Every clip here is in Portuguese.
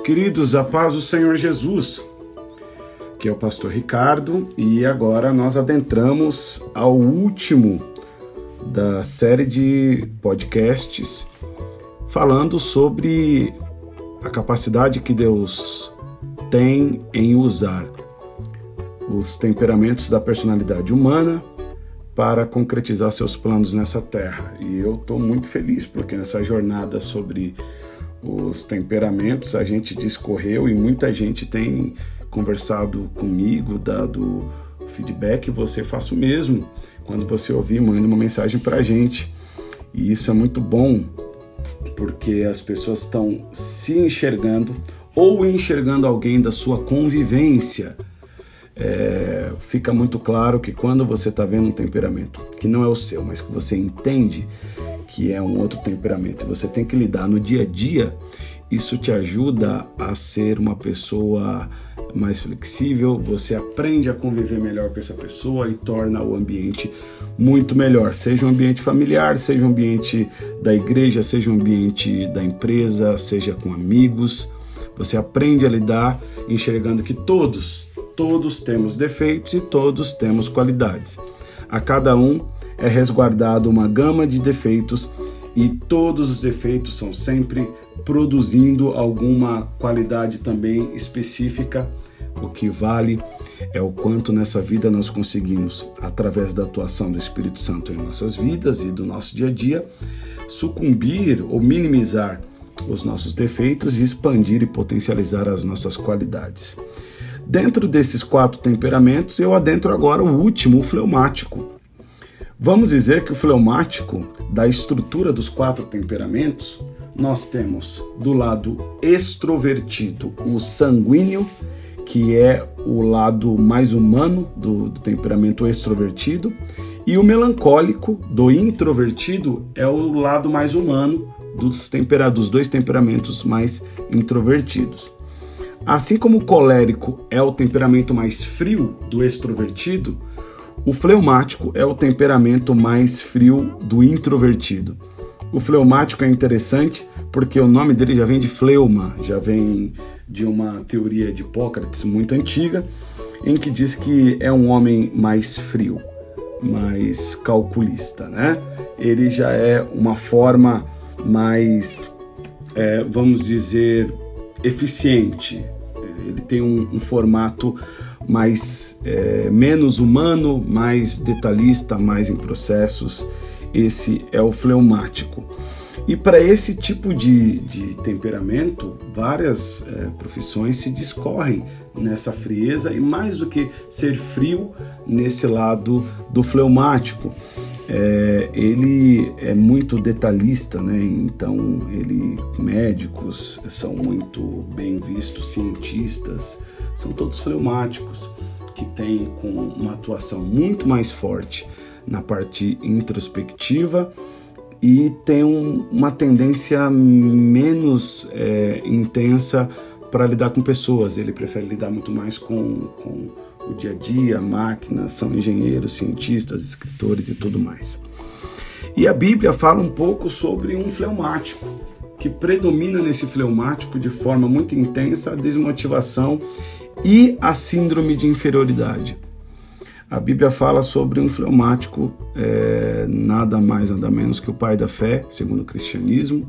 Queridos, a paz do Senhor Jesus, que é o pastor Ricardo, e agora nós adentramos ao último da série de podcasts falando sobre a capacidade que Deus tem em usar os temperamentos da personalidade humana para concretizar seus planos nessa terra. E eu estou muito feliz porque nessa jornada sobre os temperamentos a gente discorreu e muita gente tem conversado comigo, dado feedback. Você faça o mesmo. Quando você ouvir, manda uma mensagem para a gente. E isso é muito bom porque as pessoas estão se enxergando ou enxergando alguém da sua convivência. Fica muito claro que quando você está vendo um temperamento que não é o seu, mas que você entende que é um outro temperamento e você tem que lidar no dia a dia, isso te ajuda a ser uma pessoa mais flexível, você aprende a conviver melhor com essa pessoa e torna o ambiente muito melhor, seja um ambiente familiar, seja um ambiente da igreja, seja um ambiente da empresa, seja com amigos. Você aprende a lidar enxergando que todos temos defeitos e todos temos qualidades. A cada um é resguardado uma gama de defeitos e todos os defeitos são sempre produzindo alguma qualidade também específica. O que vale é o quanto nessa vida nós conseguimos, através da atuação do Espírito Santo em nossas vidas e do nosso dia a dia, sucumbir ou minimizar os nossos defeitos e expandir e potencializar as nossas qualidades. Dentro desses 4 temperamentos, eu adentro agora o último, o fleumático. Vamos dizer que o fleumático, da estrutura dos 4 temperamentos, nós temos do lado extrovertido o sanguíneo, que é o lado mais humano do temperamento extrovertido, e o melancólico, do introvertido, é o lado mais humano dos 2 temperamentos mais introvertidos. Assim como o colérico é o temperamento mais frio do extrovertido, o fleumático é o temperamento mais frio do introvertido. O fleumático é interessante porque o nome dele já vem de fleuma, já vem de uma teoria de Hipócrates muito antiga, em que diz que é um homem mais frio, mais calculista, né? Ele já é uma forma mais, vamos dizer, eficiente. Ele tem um formato mais menos humano, mais detalhista, mais em processos. Esse é o fleumático. E para esse tipo de temperamento, várias profissões se discorrem nessa frieza e mais do que ser frio nesse lado do fleumático. Ele é muito detalhista, né? Então médicos são muito bem vistos, cientistas, são todos fleumáticos, que têm com uma atuação muito mais forte na parte introspectiva e tem uma tendência menos intensa para lidar com pessoas. Ele prefere lidar muito mais com o dia a dia, máquinas, são engenheiros, cientistas, escritores e tudo mais. E a Bíblia fala um pouco sobre um fleumático, que predomina nesse fleumático de forma muito intensa a desmotivação e a síndrome de inferioridade. A Bíblia fala sobre um fleumático, nada mais, nada menos que o pai da fé, segundo o cristianismo.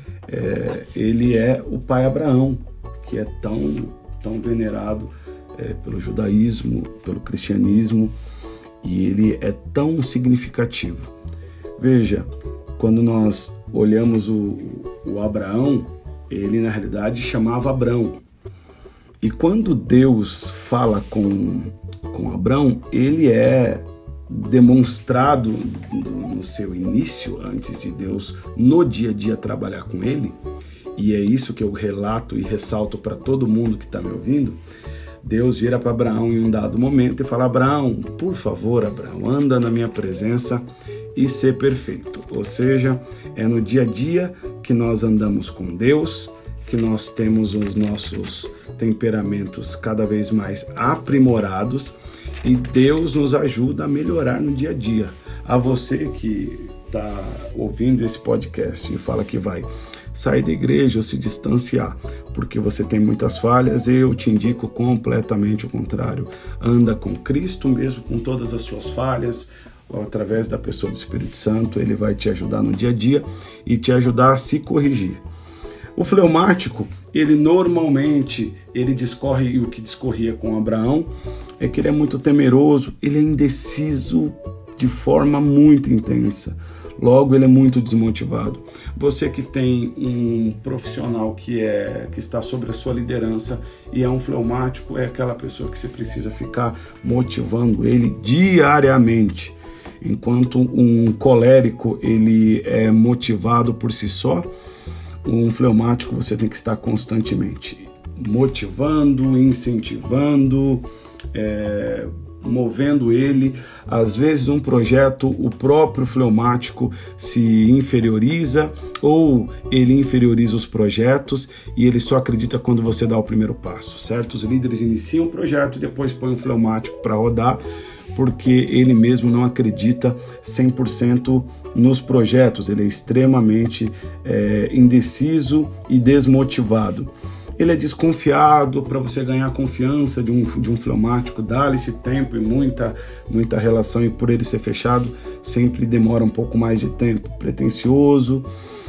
Ele é o pai Abraão, que é tão venerado pelo judaísmo, pelo cristianismo, e ele é tão significativo. Veja, quando nós olhamos o Abraão, ele na realidade chamava Abrão. E quando Deus fala com Abrão, ele é demonstrado no seu início, antes de Deus no dia a dia trabalhar com ele, e é isso que eu relato e ressalto para todo mundo que está me ouvindo. Deus vira para Abraão em um dado momento e fala: Abraão, por favor, Abraão, anda na minha presença e ser perfeito. Ou seja, é no dia a dia que nós andamos com Deus, que nós temos os nossos temperamentos cada vez mais aprimorados e Deus nos ajuda a melhorar no dia a dia. A você que está ouvindo esse podcast e fala que vai sair da igreja ou se distanciar, porque você tem muitas falhas, eu te indico completamente o contrário. Anda com Cristo mesmo, com todas as suas falhas, através da pessoa do Espírito Santo, ele vai te ajudar no dia a dia e te ajudar a se corrigir. O fleumático, ele normalmente, ele discorre, e o que discorria com Abraão, é que ele é muito temeroso, ele é indeciso de forma muito intensa. Logo, ele é muito desmotivado. Você que tem um profissional que está sobre a sua liderança e é um fleumático, é aquela pessoa que você precisa ficar motivando ele diariamente. Enquanto um colérico, ele é motivado por si só, um fleumático você tem que estar constantemente motivando, incentivando, movendo ele. Às vezes um projeto, o próprio fleumático se inferioriza ou ele inferioriza os projetos e ele só acredita quando você dá o primeiro passo, certo? Os líderes iniciam o projeto e depois põem um fleumático para rodar, porque ele mesmo não acredita 100% nos projetos, ele é extremamente indeciso e desmotivado. Ele é desconfiado. Para você ganhar a confiança de um fleumático, dá-lhe esse tempo e muita relação, e por ele ser fechado, sempre demora um pouco mais de tempo. Pretensioso,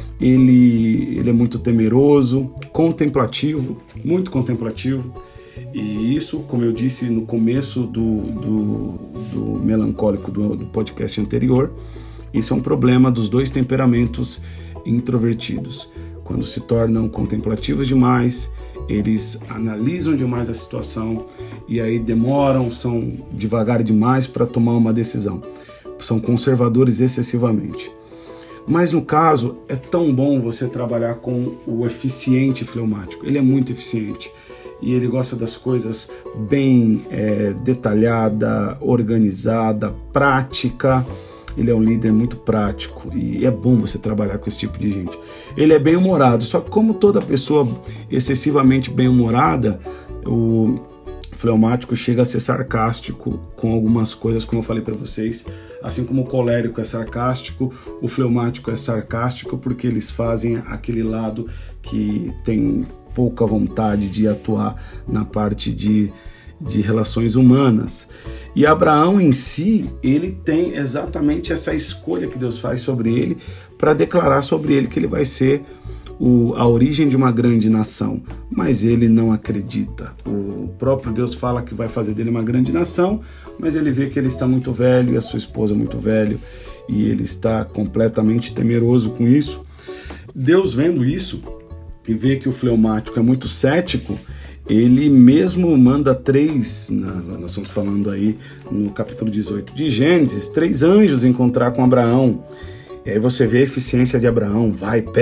ele é muito temeroso, contemplativo, muito contemplativo, e isso, como eu disse no começo do melancólico do podcast anterior, isso é um problema dos dois temperamentos introvertidos. Quando se tornam contemplativos demais, eles analisam demais a situação e aí demoram, são devagar demais para tomar uma decisão. São conservadores excessivamente. Mas no caso, é tão bom você trabalhar com o eficiente fleumático. Ele é muito eficiente e ele gosta das coisas bem detalhada, organizada, prática. Ele é um líder muito prático e é bom você trabalhar com esse tipo de gente. Ele é bem-humorado, só que como toda pessoa excessivamente bem-humorada, o fleumático chega a ser sarcástico com algumas coisas, como eu falei para vocês. Assim como o colérico é sarcástico, o fleumático é sarcástico porque eles fazem aquele lado que tem pouca vontade de atuar na parte de relações humanas. E Abraão em si, ele tem exatamente essa escolha que Deus faz sobre ele para declarar sobre ele que ele vai ser a origem de uma grande nação, mas ele não acredita. O próprio Deus fala que vai fazer dele uma grande nação, mas ele vê que ele está muito velho e a sua esposa muito velho e ele está completamente temeroso com isso. Deus, vendo isso e vê que o fleumático é muito cético, ele mesmo manda nós estamos falando aí no capítulo 18 de Gênesis, 3 anjos encontrar com Abraão. E aí você vê a eficiência de Abraão,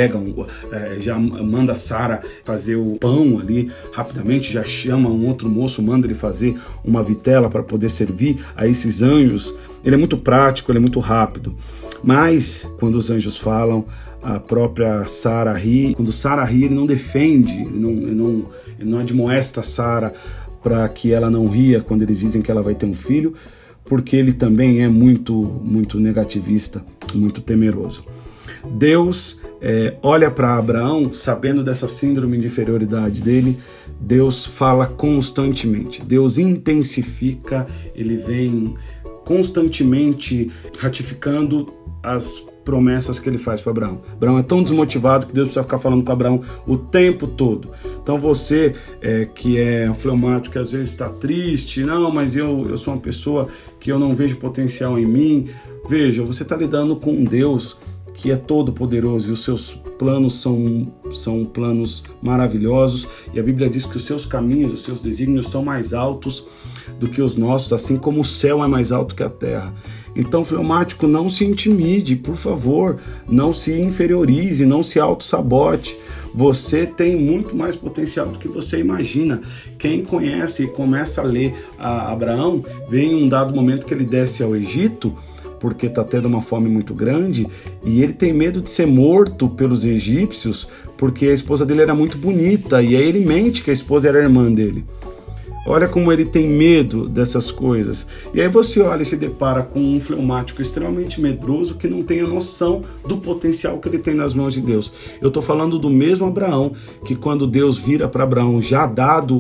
já manda Sara fazer o pão ali rapidamente, já chama um outro moço, manda ele fazer uma vitela para poder servir a esses anjos. Ele é muito prático, ele é muito rápido. Mas quando os anjos falam, a própria Sara ri. Quando Sara ri, ele não defende, ele não admoesta Sara para que ela não ria quando eles dizem que ela vai ter um filho, porque ele também é muito negativista, muito temeroso. Deus olha para Abraão, sabendo dessa síndrome de inferioridade dele, Deus fala constantemente, Deus intensifica, ele vem constantemente ratificando as promessas que ele faz para Abraão. Abraão é tão desmotivado que Deus precisa ficar falando com Abraão o tempo todo. Então você que é fleumático, que às vezes está triste, não, mas eu sou uma pessoa que eu não vejo potencial em mim. Veja, você está lidando com um Deus que é todo poderoso e os seus planos são planos maravilhosos, e a Bíblia diz que os seus caminhos, os seus desígnios são mais altos do que os nossos, assim como o céu é mais alto que a terra. Então, fleumático, não se intimide, por favor, não se inferiorize, não se auto-sabote. Você tem muito mais potencial do que você imagina. Quem conhece e começa a ler a Abraão, vê em um dado momento que ele desce ao Egito, porque está tendo uma fome muito grande, e ele tem medo de ser morto pelos egípcios, porque a esposa dele era muito bonita, e aí ele mente que a esposa era a irmã dele. olha como ele tem medo dessas coisas. E aí você olha e se depara com um fleumático extremamente medroso que não tem a noção do potencial que ele tem nas mãos de Deus. Eu estou falando do mesmo Abraão, que quando Deus vira para Abraão, já dado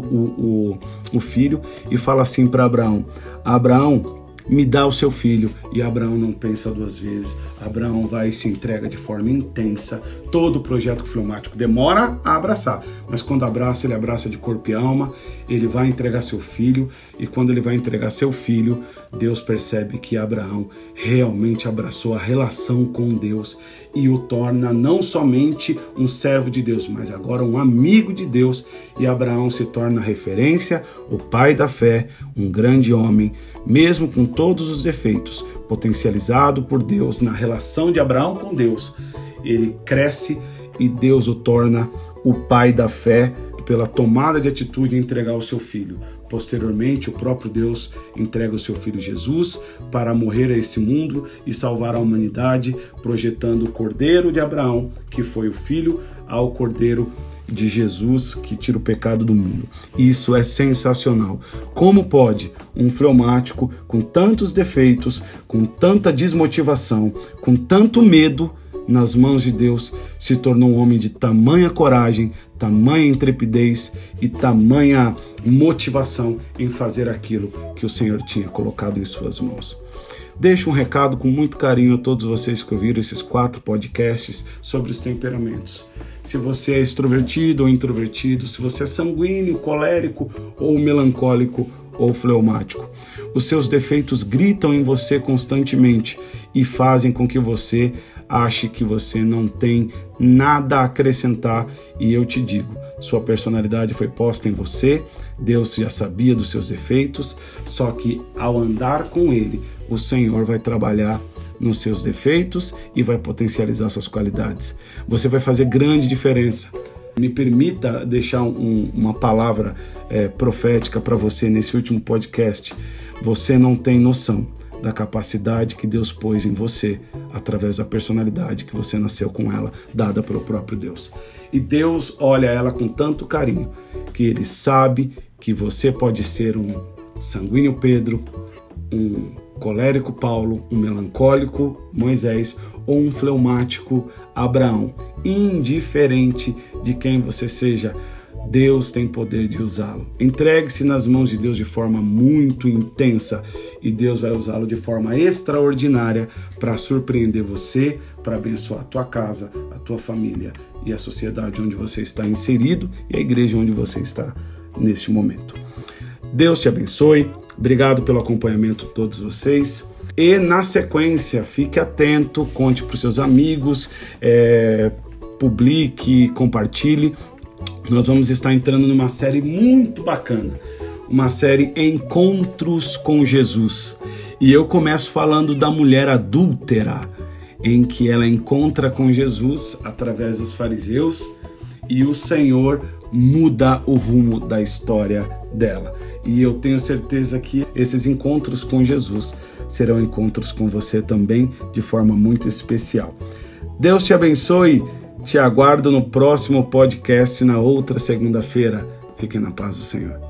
o filho, e fala assim para Abraão: Abraão, me dá o seu filho. E Abraão não pensa duas vezes. Abraão vai e se entrega de forma intensa. Todo o projeto fleumático demora a abraçar, mas quando abraça, ele abraça de corpo e alma. Ele vai entregar seu filho, e quando ele vai entregar seu filho, Deus percebe que Abraão realmente abraçou a relação com Deus e o torna não somente um servo de Deus, mas agora um amigo de Deus. E Abraão se torna referência, o pai da fé, um grande homem, mesmo com todos os defeitos, potencializado por Deus na relação de Abraão com Deus. Ele cresce e Deus o torna o pai da fé pela tomada de atitude em entregar o seu filho. Posteriormente, o próprio Deus entrega o seu filho Jesus para morrer a esse mundo e salvar a humanidade, projetando o cordeiro de Abraão, que foi o filho, ao cordeiro de Jesus que tira o pecado do mundo. Isso é sensacional. Como pode um fleumático com tantos defeitos, com tanta desmotivação, com tanto medo, nas mãos de Deus, se tornou um homem de tamanha coragem, tamanha intrepidez e tamanha motivação em fazer aquilo que o Senhor tinha colocado em suas mãos? Deixo um recado com muito carinho a todos vocês que ouviram esses 4 podcasts sobre os temperamentos. Se você é extrovertido ou introvertido, se você é sanguíneo, colérico ou melancólico ou fleumático, os seus defeitos gritam em você constantemente e fazem com que você ache que você não tem nada a acrescentar. E eu te digo, sua personalidade foi posta em você, Deus já sabia dos seus defeitos, só que ao andar com Ele, o Senhor vai trabalhar nos seus defeitos e vai potencializar suas qualidades. Você vai fazer grande diferença. Me permita deixar uma palavra profética para você nesse último podcast. Você não tem noção da capacidade que Deus pôs em você através da personalidade que você nasceu com ela, dada pelo próprio Deus. E Deus olha ela com tanto carinho que Ele sabe que você pode ser um sanguíneo Pedro, um colérico Paulo, um melancólico Moisés ou um fleumático Abraão. Indiferente de quem você seja, Deus tem poder de usá-lo. Entregue-se nas mãos de Deus de forma muito intensa e Deus vai usá-lo de forma extraordinária para surpreender você, para abençoar a tua casa, a tua família e a sociedade onde você está inserido e a igreja onde você está neste momento. Deus te abençoe. Obrigado pelo acompanhamento de todos vocês. E na sequência, fique atento, conte para os seus amigos, publique, compartilhe. Nós vamos estar entrando numa série muito bacana, uma série Encontros com Jesus. E eu começo falando da mulher adúltera, em que ela encontra com Jesus através dos fariseus e o Senhor muda o rumo da história dela. E eu tenho certeza que esses encontros com Jesus serão encontros com você também de forma muito especial. Deus te abençoe. Te aguardo no próximo podcast na outra segunda-feira. Fique na paz do Senhor.